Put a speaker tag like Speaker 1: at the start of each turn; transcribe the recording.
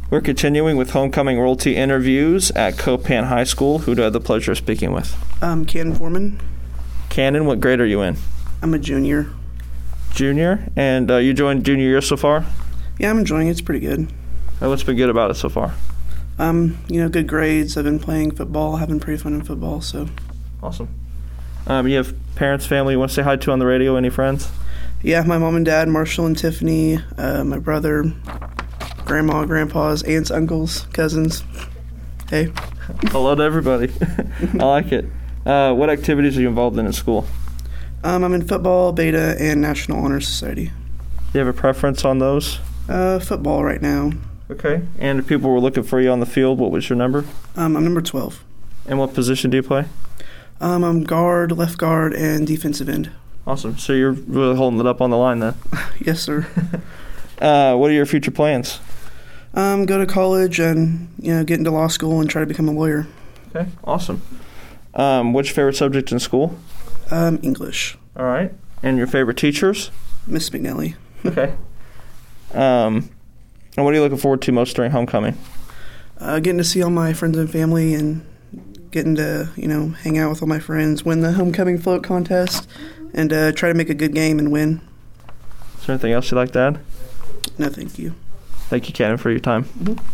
Speaker 1: We're continuing with homecoming royalty interviews at Copan High School. Who do I have the pleasure of speaking with?
Speaker 2: Cannon Foreman.
Speaker 1: Cannon, what grade are you in?
Speaker 2: I'm a junior.
Speaker 1: Junior? And you joined junior year so far?
Speaker 2: Yeah, I'm enjoying it. It's pretty good.
Speaker 1: What's been good about it so far?
Speaker 2: Good grades. I've been playing football, having pretty fun in football, so.
Speaker 1: Awesome. You have parents, family you want to say hi to on the radio? Any friends?
Speaker 2: Yeah, my mom and dad, Marshall and Tiffany, my brother, grandma, grandpas, aunts, uncles, cousins. Hey.
Speaker 1: Hello to everybody. I like it. What activities are you involved in school?
Speaker 2: I'm in football, beta, and National Honor Society.
Speaker 1: Do you have a preference on those?
Speaker 2: Football right now.
Speaker 1: Okay. And if people were looking for you on the field, what was your number?
Speaker 2: I'm number 12.
Speaker 1: And what position do you play?
Speaker 2: I'm guard, left guard, and defensive end.
Speaker 1: Awesome. So you're really holding it up on the line then?
Speaker 2: Yes, sir.
Speaker 1: What are your future plans?
Speaker 2: Go to college and, get into law school and try to become a lawyer.
Speaker 1: Okay, awesome. What's your favorite subject in school?
Speaker 2: English.
Speaker 1: All right. And your favorite teachers?
Speaker 2: Miss McNelly.
Speaker 1: Okay. And what are you looking forward to most during homecoming?
Speaker 2: Getting to see all my friends and family and getting to, hang out with all my friends, win the homecoming float contest, and try to make a good game and win.
Speaker 1: Is there anything else you'd like to add?
Speaker 2: No, thank you.
Speaker 1: Thank you, Cannon, for your time.
Speaker 2: Mm-hmm.